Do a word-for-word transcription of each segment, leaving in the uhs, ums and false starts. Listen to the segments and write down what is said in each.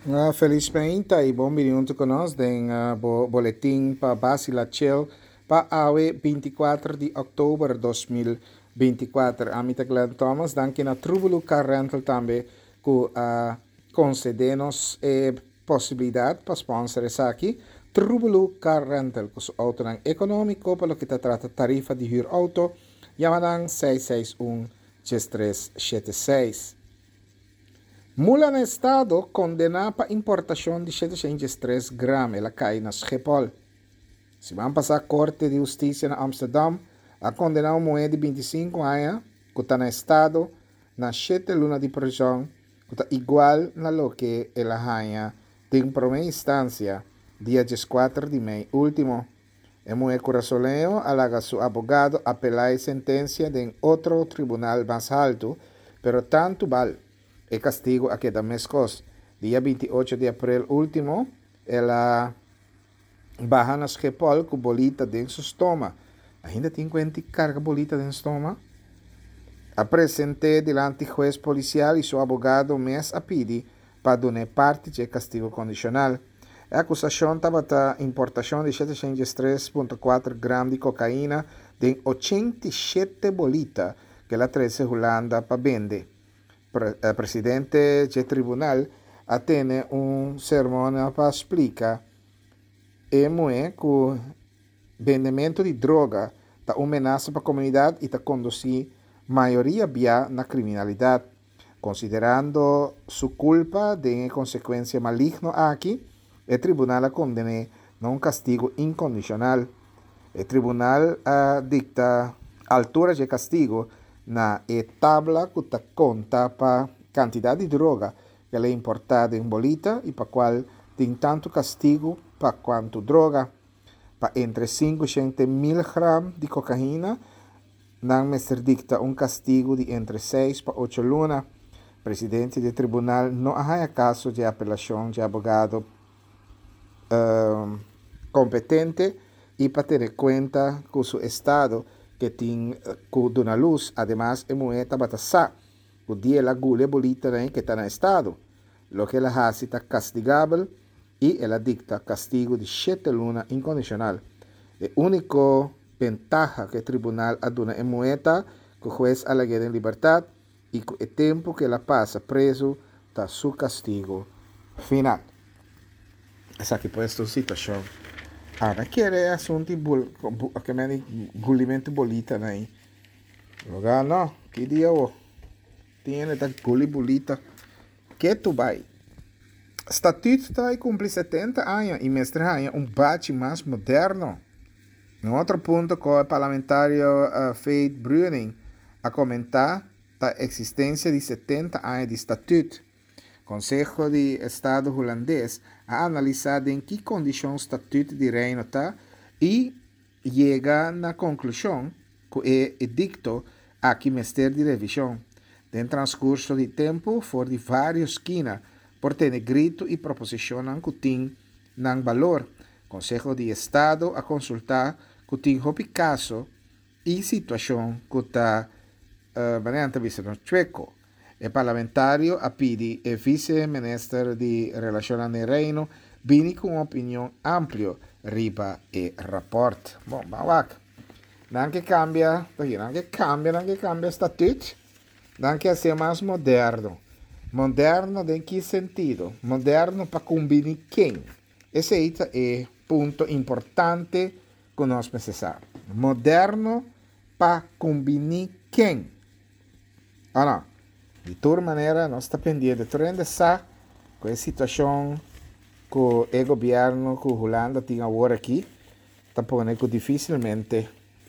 Uh, felizmente e bom minuto conosco den uh, bo boletim para base la Chel para awe vinte e quatro de outubro dois mil e vinte e quatro. Amita Glenn Thomas, danke na Trubulu Car Rental também que uh, concedernos a possibilidade para sponsor essa aqui. Trubulu Car Rental, que é auto econômico, para o que trata tarifa de huur auto, yamadang seis seis um, três sete seis. Mula no Estado condena para importação de setecentos e três gramas, ela cai na Schiphol. Se vão passar a Corte de Justiça na Amsterdam, a condenar uma mulher de vinte e cinco anos, que está no Estado, na sete lunas de prisão, que está igual na lo que ela ganha em primeira instância, dia quatro de maio último. A mulher corazoleño alaga seu abogado apelar a sentença de outro tribunal mais alto, pero tanto vale. El castigo a queda mescos. Día veintiocho de abril último, ela baja nas Schiphol com bolita dentro do estômago. Ainda tem quanto carga bolita dentro do estômago? Apresenté delante juez policial e seu abogado mês a pedir para donar parte de castigo condicional. A acusação estava da importação de setecentos e três vírgula quatro gramas de cocaína de oitenta e sete bolitas que ela trouxe Holanda para vender. El presidente del tribunal tiene un sermón para explicar como é que o vendimento de droga está ameaça para a comunidade e está conduzir maioria via na criminalidade. Considerando sua culpa de consequência maligna aqui, o tribunal a condena a um castigo incondicional. O tribunal uh, dicta altura de castigo na tabla que ta conta para quantidade de droga que é importada em bolita e para qual tem tanto castigo para quanto droga. Para entre cinco e cem mil gramas de cocaína, não me ser dicta um castigo de entre seis para oito lunas. O presidente do tribunal não há caso de apelação de abogado uh, competente e para ter em conta que o seu estado que tem que dona luz, además, é moeda batasa, o dia la gule bolita que está no estado, lo que ela hace está castigável e ela dicta castigo de sete lunas incondicional. A única ventaja que o tribunal aduna é moeda que o juez alagueda em liberdade e que o tempo que ela passa preso está seu castigo final. Essa aqui pode ser a situação. Ah, quere assunti bol, che me gullimento bolita nai. Loga no, que dia o tiene da gulli bolita. Que tu vai? Statuto tá cumpre setenta anos e mestre ganha um bate mais moderno. Um outro ponto que o parlamentário uh, Faith Bruning a comentar a existência de setenta anos de estatuto. Conselho de Estado holandês a analisar em que condição o Estatuto de Reino está e chega na conclusão que é edicto a que mestre de revisão. Em transcurso de tempo, for de várias esquinas, por ter grito e proposicionam que tem não valor. Conselho de Estado a consultar que tem houve caso e situação que está uh, variante visto no chueco. O parlamentário a pedi e vice-ministro de Relações no Reino vini com uma opinião ampla riba e rapport. Bom, vamos não que cambia, não que cambia, não que cambia estatuto, não que ser mais moderno. Moderno em que sentido? Moderno para combinar quem? Esse é ponto importante que nós precisamos. Moderno para combinar quem? Ah, não. De toda maneira, nós estamos pendendo de toda essa com a situação que o governo que a Holanda tem agora aqui, está pondo que dificilmente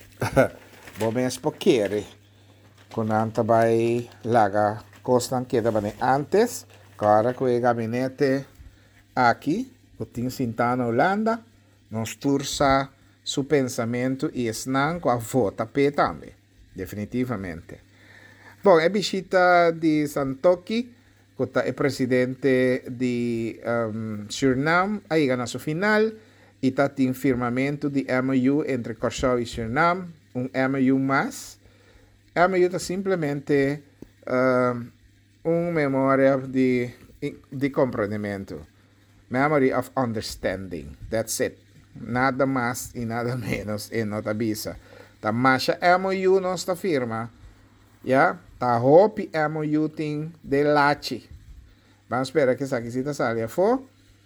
vamos poder quando anta vai laga costan que davam antes, agora com o gabinete aqui, que tem sentado na Holanda, nós turça seu pensamento e esnan com a vota P também, definitivamente. Bom, é visita de Santoki, que é presidente de um, Suriname, aí na sua final, e está tem firmamento de M O U entre Corsau e Suriname, um M O U mais. M O U está simplesmente uh, uma memória de de comprendimiento. Memory of understanding. That's it. Nada más y nada menos en nota bisa. Ta masha M O U nossa firma. Ja, ta hopi M O U ting de lachi. Vamos esperar que essa aqui se salga for.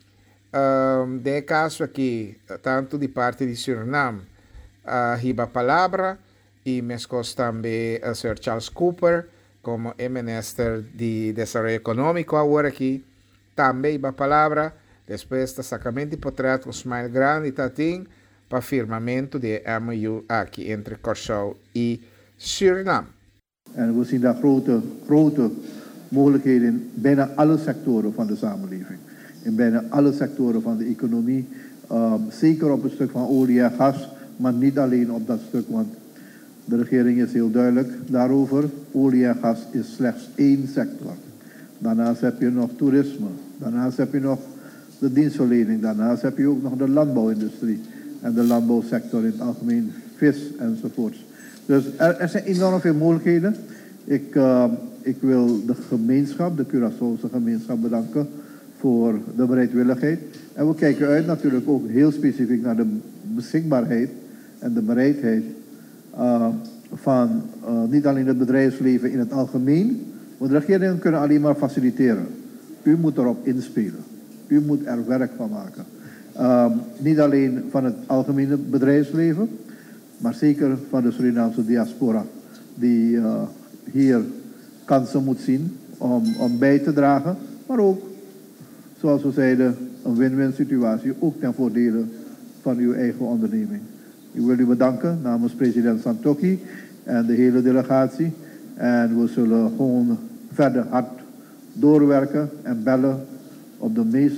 Um, de caso aqui, tanto de parte de Suriname, a uh, riba palavra e mescos também o senhor Charles Cooper, como é ministro de Desenvolvimento Econômico agora aqui, também a palavra, depois do sacamento de portreto, o Smile Grande Tatim, para firmamento de M O U aqui entre Curaçao e Suriname. En we zien daar grote, grote mogelijkheden in bijna alle sectoren van de samenleving. In bijna alle sectoren van de economie. Um, zeker op het stuk van olie en gas, maar niet alleen op dat stuk, want de regering is heel duidelijk daarover. Olie en gas is slechts één sector. Daarnaast heb je nog toerisme. Daarnaast heb je nog de dienstverlening. Daarnaast heb je ook nog de landbouwindustrie. En de landbouwsector in het algemeen, vis enzovoorts. Dus er, er zijn enorm veel mogelijkheden. Ik, uh, ik wil de gemeenschap, de Curaçaose gemeenschap bedanken voor de bereidwilligheid. En we kijken uit natuurlijk ook heel specifiek naar de beschikbaarheid en de bereidheid uh, van uh, niet alleen het bedrijfsleven in het algemeen, want de regeringen kunnen alleen maar faciliteren. U moet erop inspelen. U moet er werk van maken. Uh, niet alleen van het algemene bedrijfsleven, maar zeker van de Surinaamse diaspora, die uh, hier kansen moet zien om, om bij te dragen, maar ook, zoals we zeiden, een win-win situatie, ook ten voordele van uw eigen onderneming. Ik wil u bedanken namens president Santokhi en de hele delegatie. En we zullen gewoon verder hard doorwerken en bellen op de meest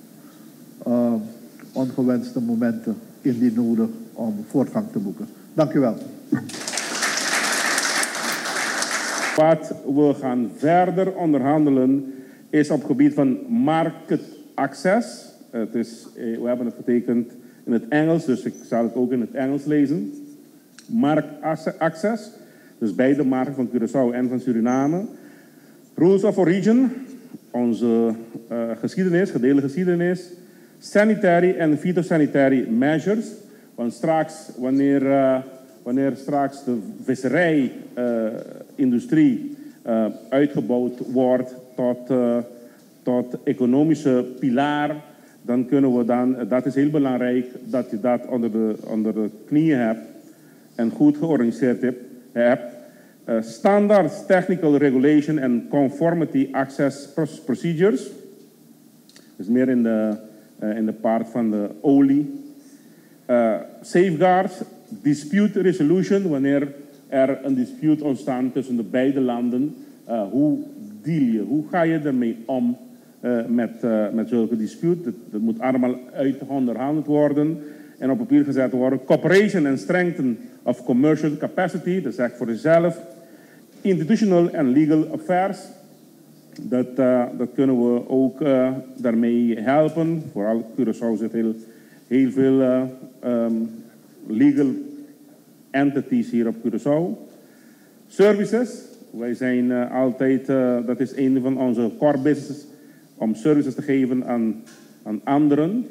uh, ongewenste momenten indien nodig om voortgang te boeken. Dank u wel. Wat we gaan verder onderhandelen is op het gebied van market access. Het is, we hebben het getekend in het Engels, dus ik zal het ook in het Engels lezen. Market access, dus beide markten van Curaçao en van Suriname. Rules of origin, onze uh, geschiedenis, gedeelde geschiedenis. Sanitary en phytosanitary measures. Want straks, wanneer, uh, wanneer straks de visserijindustrie uh, uh, uitgebouwd wordt tot, uh, tot economische pilaar, dan kunnen we dan, dat is heel belangrijk, dat je dat onder de, onder de knieën hebt en goed georganiseerd hebt. hebt. Uh, standards, technical regulation en conformity access procedures. Dus meer in de, uh, in de part van de olie. Uh, safeguards, dispute resolution, wanneer er een dispute ontstaat tussen de beide landen. Uh, hoe deal je, hoe ga je ermee om uh, met, uh, met zulke dispute? Dat, dat moet allemaal uit onderhandeld worden en op papier gezet worden. Cooperation and strengthen of commercial capacity, dat zegt voor jezelf. Institutional and legal affairs, dat, uh, dat kunnen we ook uh, daarmee helpen. Vooral Curaçao zit heel, heel veel uh, um, legal entities hier op Curaçao. Services, wij zijn uh, altijd, uh, dat is een van onze core businesses, om services te geven aan, aan anderen.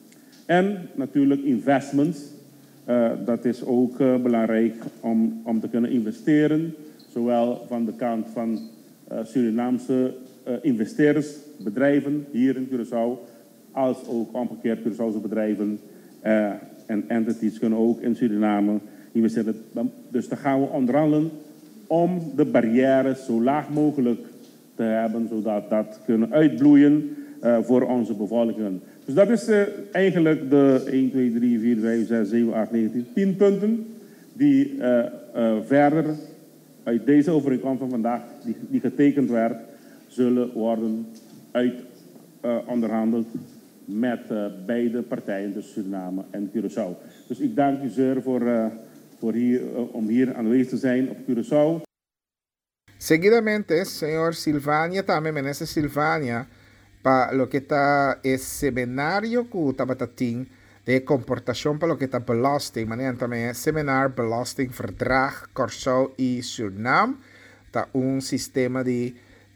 En natuurlijk investments, uh, dat is ook uh, belangrijk om, om te kunnen investeren. Zowel van de kant van uh, Surinaamse uh, investeerders, bedrijven hier in Curaçao, als ook omgekeerd Curaçaose bedrijven uh, en entities kunnen ook in Suriname investeren. Dus dan gaan we onderhandelen om de barrières zo laag mogelijk te hebben, zodat dat kunnen uitbloeien uh, voor onze bevolking. Dus dat is uh, eigenlijk de één, twee, drie, vier, vijf, zes, zeven, acht, negen, tien, tien punten die uh, uh, verder uit deze overeenkomst van vandaag, die, die getekend werd, zullen worden uit uh, onderhandeld met uh, beide partijen, dus Suriname en Curaçao. Dus ik dank u zeer voor, uh, voor hier, uh, om hier aanwezig te zijn op Curaçao. Seguidamente, señor Silvania, también minister Silvania, para lo que está es seminario que tabatating de comportación para lo que está belasting, manejan también seminar belasting verdrag Curaçao y Suriname, está un sistema de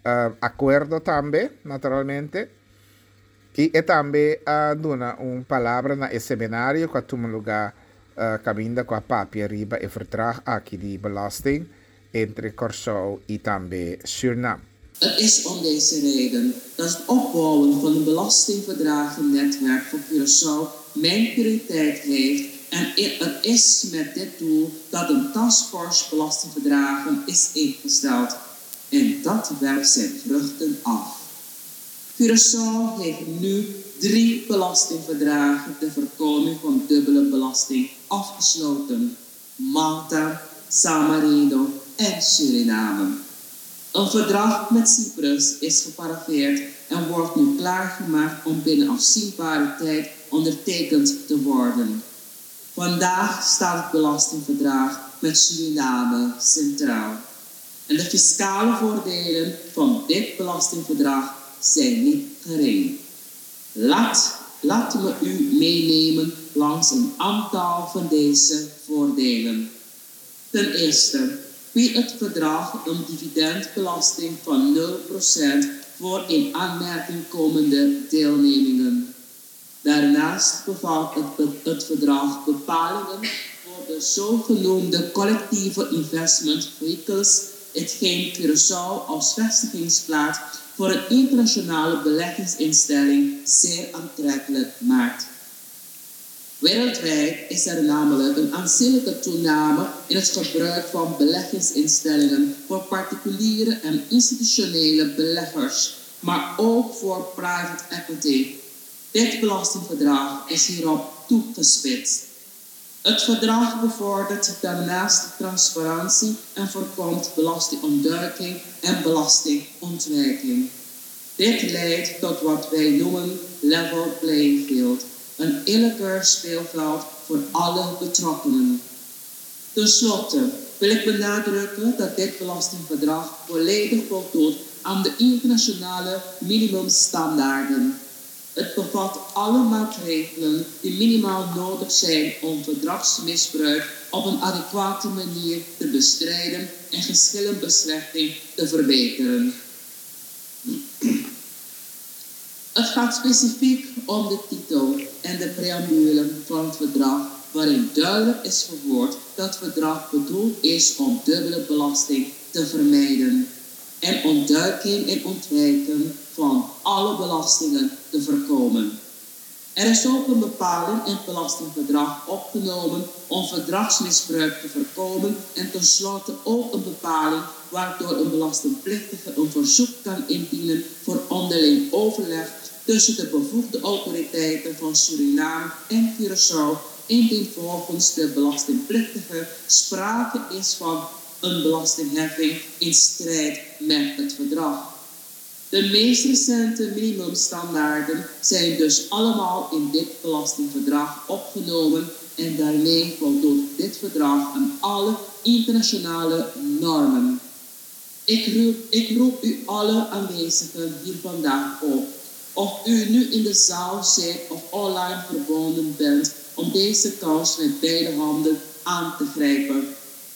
uh, acuerdo también, naturalmente. Y e también uh, dona un palabra na e seminario que tu lugar uh, caminda com a papia riba e verdrag aqui de belasting entre Curaçao en también Suriname. Het is om deze reden dat het opbouwen van een belastingverdragennetwerk voor Curaçao mijn prioriteit heeft en het is met dit doel dat een taskforce belastingverdragen is ingesteld. En dat werpt zijn vruchten af. Curaçao heeft nu drie belastingverdragen ter voorkoming van dubbele belasting afgesloten. Malta, San Marino en Suriname. Een verdrag met Cyprus is geparafeerd en wordt nu klaargemaakt om binnen afzienbare tijd ondertekend te worden. Vandaag staat het belastingverdrag met Suriname centraal. En de fiscale voordelen van dit belastingverdrag zijn niet gering. Laat, laten we u meenemen langs een aantal van deze voordelen. Ten eerste biedt het verdrag een dividendbelasting van nul procent voor in aanmerking komende deelnemingen. Daarnaast bevat het, het verdrag bepalingen voor de zogenoemde collectieve investment vehicles, hetgeen Curaçao als vestigingsplaats voor een internationale beleggingsinstelling zeer aantrekkelijk maakt. Wereldwijd is er namelijk een aanzienlijke toename in het gebruik van beleggingsinstellingen voor particuliere en institutionele beleggers, maar ook voor private equity. Dit belastingverdrag is hierop toegespitst. Het verdrag bevordert daarnaast transparantie en voorkomt belastingontduiking en belastingontwijking. Dit leidt tot wat wij noemen level playing field, een eerlijker speelveld voor alle betrokkenen. Ten slotte wil ik benadrukken dat dit belastingverdrag volledig voldoet aan de internationale minimumstandaarden. Het bevat alle maatregelen die minimaal nodig zijn om verdragsmisbruik op een adequate manier te bestrijden en geschillenbeslechting te verbeteren. Het gaat specifiek om de titel en de preambule van het verdrag, waarin duidelijk is verwoord dat het verdrag bedoeld is om dubbele belasting te vermijden en ontduiking en ontwijken van alle belastingen te voorkomen. Er is ook een bepaling in het belastingverdrag opgenomen om verdragsmisbruik te voorkomen en tenslotte ook een bepaling waardoor een belastingplichtige een verzoek kan indienen voor onderling overleg tussen de bevoegde autoriteiten van Suriname en Curaçao, indien volgens de belastingplichtige sprake is van een belastingheffing in strijd met het verdrag. De meest recente minimumstandaarden zijn dus allemaal in dit belastingverdrag opgenomen en daarmee voldoet dit verdrag aan alle internationale normen. Ik roep, ik roep u alle aanwezigen hier vandaag op, of u nu in de zaal zit of online verbonden bent, om deze kans met beide handen aan te grijpen.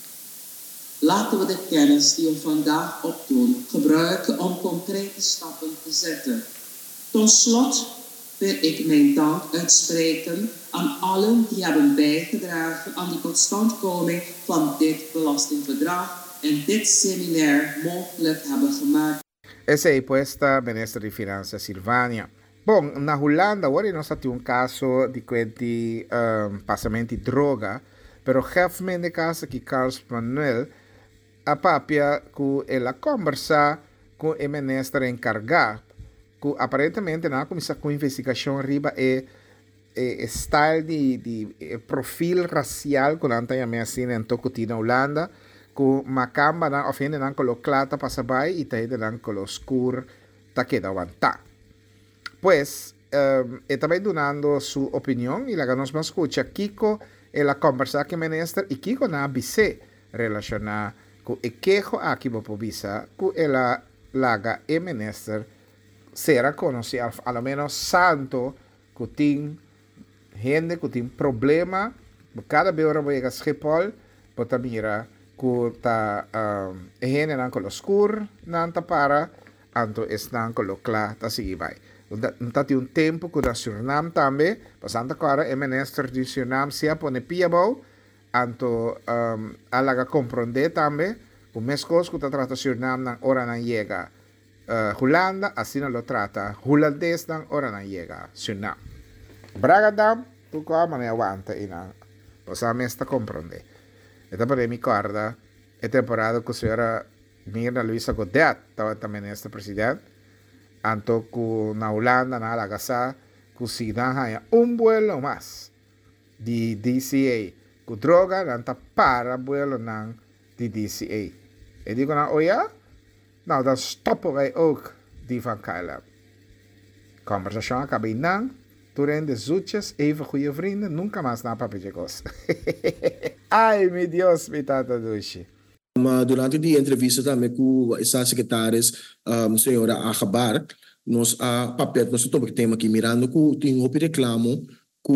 Laten we de kennis die we vandaag opdoen gebruiken om concrete stappen te zetten. Tot slot wil ik mijn dank uitspreken aan allen die hebben bijgedragen aan de totstandkoming van dit belastingverdrag en dit seminair mogelijk hebben gemaakt. Essa é a ministra de Finanças Silvânia. Bom, na Holanda, hoje nós temos um caso de quanti um, passamento de droga, pero realmente de caso que Carlos Manuel a papia que ela conversa com o ministro encarregado, que aparentemente na começa com investigação riba é é style de, de é perfil racial que não tem a minha cena em Tocoti na Holanda, que macamba na ofende não colo clata passa by e tem não colo escuro tá queda aguantar. Pues um, e também donando sua opinião e lá nós vamos escutar Kiko ela conversa com o ministro e Kiko na B C relacionar com o quejo aqui para visa que ela laga e ministro será conhecido ao menos santo que tem gente que tem problema cada vez que vai a Schiphol para mira que tá gente não com escuro não tá para anto están colocla ta sige vai. Tati un tempo que na Suriname também, pasando agora é ministro de Suriname se pone piabo, anto um, alaga compreender também, o mesmo coisa que tá trata Suriname na hora na chega uh, Holanda, assim lo trata holandês na hora na chega Suriname. Braga dam, tu como me aguanta e na, passamos esta compreender. Esta para mi corda, é temporada que a senhora Mirna Luisa Godet estava também nesta presidente. Anto que na Holanda, na Alagasa, que se dá um vuelo mais de D C A. Que droga, não está para vuelo não de D C A. E digo, nou, oh ja? Nou, dan stoppen wij ook die van K L M. Conversatie acabei não. Toen de zoetjes, even goede vrienden, nunca mais na papellegos. Ai, meu Deus, me tata duche. Maar durante die entrevista também com a secretária, um, senhora Achabar, nós a papel nós estamos tema aqui mirando que tem um reclamo que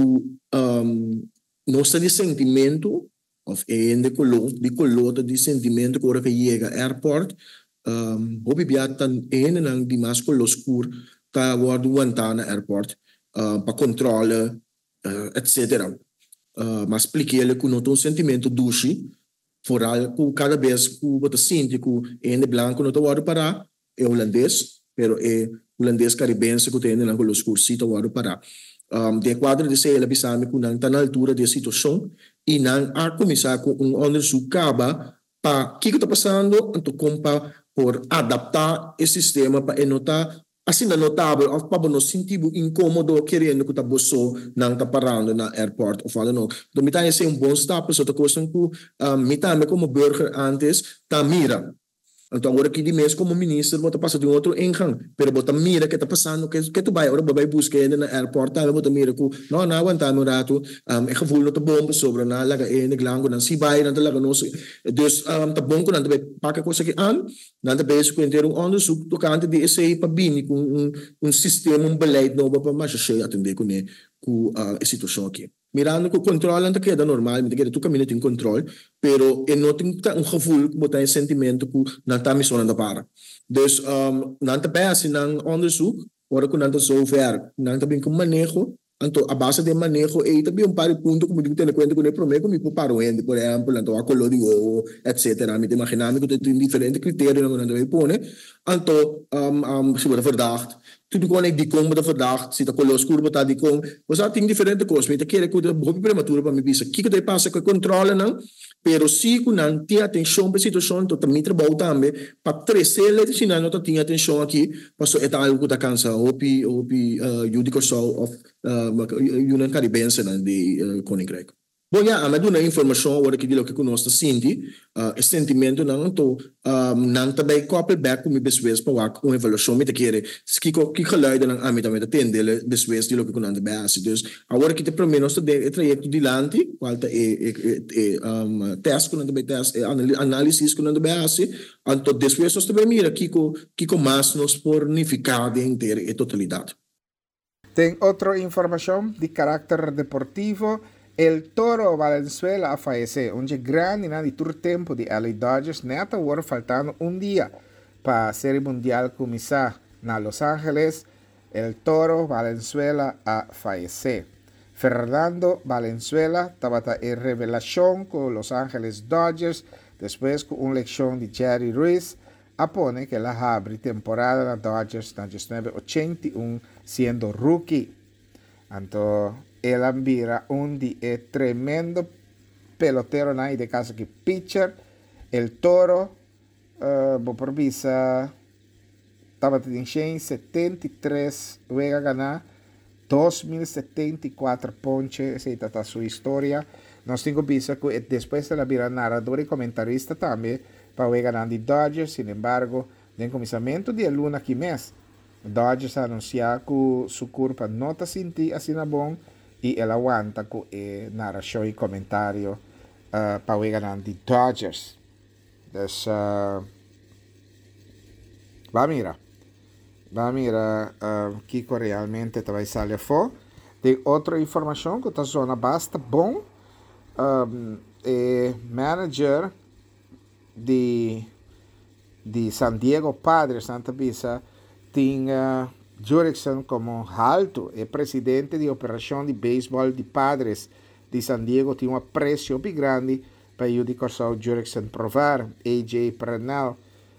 um, nosso de sentimento of een de colo de colota de sentimento que ora que chega airport um, hobi biatan een en die mas coloscur ta word wantana airport uh, para controle uh, et cetera. Uh, mas expliquei ele que não tem um sentimento duche vooral que cada vez que você sente que é de branco não está para é holandês, pero é holandês caribense que tem na los cursitos para para um, de quadro de ser ele bisame que não está na altura da situação e não a começar com um onderzoek caba para que está passando então compa por adaptar esse sistema para notar assim é notável ou para não sentir incômodo querendo que está bosso não está parando na airport ou fala não então me tá esse um bom step só tá coisa que um, me tá como burger antes tá mira então agora que de mês como ministro vou tá passando de um outro ingang pero bota mira que tá passando que que tu vai agora vai buscar na airport tá bota mira que não não aguentar meu rato um, é gevoel não tá bom sobre na laga é de glango não se vai não tá laga não dus um, tá bom quando vai paga coisa que an não tá bezig com ter um onderzoek tocante de esse para bini com um um sistema um beleid novo para mais cheio atender com né com a situação aqui mirando que o controle não queda normal, me queda tu caminho tem controle, pero e não tem um gevoel que botar um sentimento que não está me sonando para. Dus um, não está bem assim não onderzoek, ora que não está zover, não está bem com manejo, então a base de manejo e também um par de pontos como digo ter conta com o problema como por paro ende, por exemplo, então a color de o, etcétera. Me imaginando que tem diferentes critérios não não vai pôr, então um um se for verdacht tudo quando é de como da verdacht se tá color escuro botar de como você tem diferentes coisas mas quer que o hobby prematuro para me bisa que que passa com controle não pero se que não tem atenção para a situação então também trabalho também para crescer ele se não não tem atenção aqui passou é algo que tá cansa hopi hopi judico so of União Caribense não de Koninkrijk. Bom, já, mas uma informação agora que digo que conosco sente, uh, sentimento não então não também couple back com me beswes para uma avaliação me te querer se que que geluiden não a mim também atender beswes digo que conosco base dus agora que te pelo menos de trajecto dilante qualta é é um teste com também teste análise com também base então después nós também mira que que que mais nos fornificado inteira e totalidade. Tem outra informação de caráter deportivo. El Toro Valenzuela a fallecido, un grande na di tour tempo di L A Dodgers, neta ora faltando un dia para a Série Mundial começar na Los Angeles. El Toro Valenzuela a fallecido. Fernando Valenzuela estava em revelação com Los Angeles Dodgers, depois com uma lección de Jerry Ruiz, apone que la abre temporada na Dodgers na mil novecentos ochenta y uno sendo rookie. Então, el ambira un di è tremendo pelotero nai de casa que pitcher el Toro uh, bo por visa estava em setenta e três vega ganar dois mil e setenta e quatro ponches se está sua história nós temos visa que depois de la vira narrador e comentarista também para vega ganar de Dodgers sin embargo no começamento de luna que mês Dodgers anunciar que sua curva não está sentindo assim na bom e ela aguanta com a narração e comentário uh, para o ganhar de Dodgers. Dus, uh, vamos mirar. Vamos mirar uh, que realmente vai sair fora. Tem outra informação que está zona basta bom. Um, é manager de, de San Diego Padres, Santa Bisa, tinha Jurickson como alto, é presidente de operação de beisebol de Padres de San Diego, tinha um apreço bem grande para o de Corsau Jurickson provar. A J Prenell,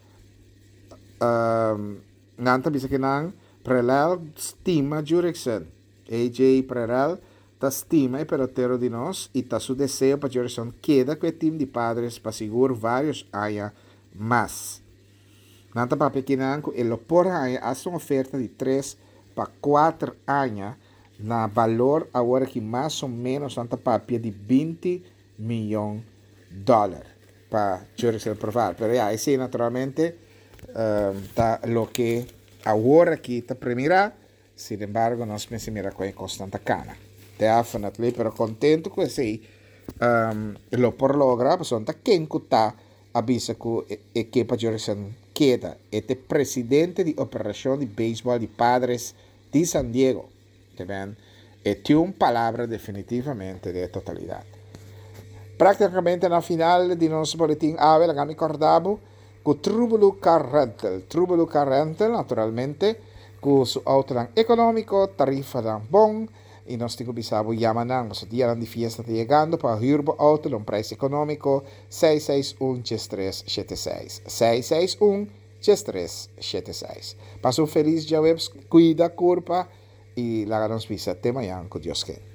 um, nanta bisa que não, Prelel estima Jurickson. A J Prelel ta estima e pelotero de nós e ta su desejo para Jurickson queda com o time de Padres para segurar vários anos mais. Nanta para pequenanco, ele por ano faz uma oferta de três para quatro anos na valor agora que mais ou menos nanta papia de vinte milhões de dólares para Jurickson provar. Pero ya, esse naturalmente um, tá lo que agora que está primeira, sin embargo, nós me mira com a constante cana. Definitely, pero contento com esse um, lo por logra, pues onta quem cuta avisa que a equipa Jurickson queda este presidente de operação de beisebol de Padres de San Diego, tá e tem uma palavra definitivamente de totalidade. Praticamente na final de nosso boletim A V, la mi acordavo con Trubulu Car Rental. Trubulu Car Rental, naturalmente, con su auto económico, tarifa dan bon, y nos tengo bisabo llaman, los días de fiesta llegando para Hurbo Auto, un precio económico seis seis uno tres siete seis. seis seis uno tres siete seis. Paso un feliz Jawebs, cuida curpa y la nos visa tema con Dios que.